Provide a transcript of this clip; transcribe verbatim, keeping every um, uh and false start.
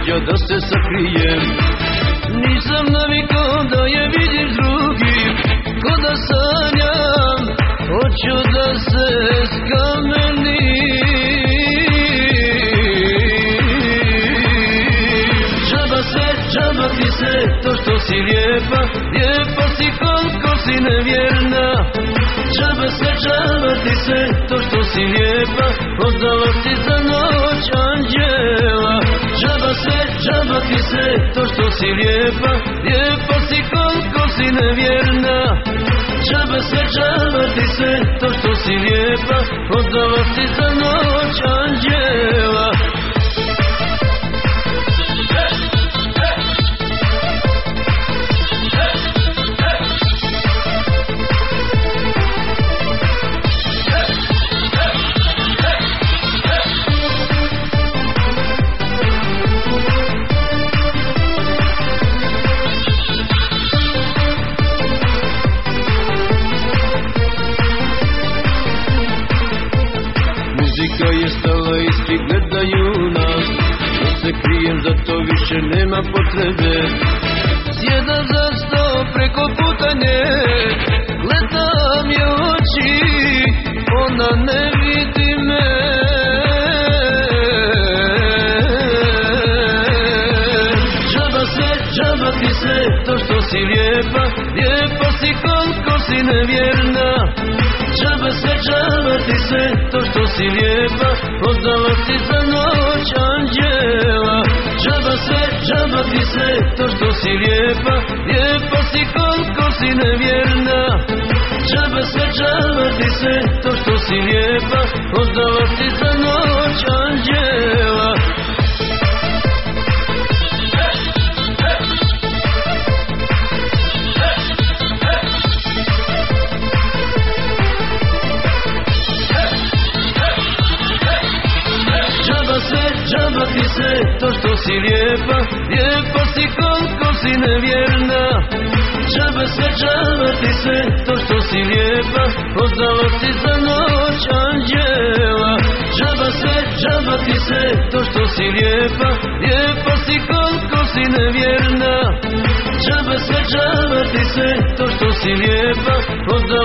sreća da se sakrijem. Nisam navikao da je vidim s drugim, ko da sanjam, hoću da se skamenim. Džaba se, džaba ti se, to što si lijepa, lijepa si koliko si nevjerna. Džaba se, džaba ti se, to što si lijepa, oddala si za noć anđela. Džaba se, džaba ti se, to što si lijepa, lijepa si koliko si nevjerna. Džaba se, džaba ti se, to što si lijepa, oddala si za noć anđela. Muzika je stala i svi gledaju nas, da se krijem, zato više nema potrebe. Sjedam za sto preko puta nje, gledam je oči, ona ne vidi me. Džaba se, džaba ti se, to što si lijepa, lijepa si koliko si nevjerna. Džaba se, džaba ti se, to što si lijepa, oddala si za noć anđela. Džaba se, džaba ti se, to što si lijepa, lijepa si koliko si nevjerna. Džaba se, džaba ti se, to što si lijepa, oddala si za noć anđela. Džaba ti se, to što si lijepa, lijepa si koliko si nevjerna. Džaba se, džaba ti se, to što si lijepa, oddala si za noć anđela. Džaba se, džaba ti se, to što si lijepa, lijepa si koliko si nevjerna. Džaba se, džaba ti se, to što si lijepa, oddala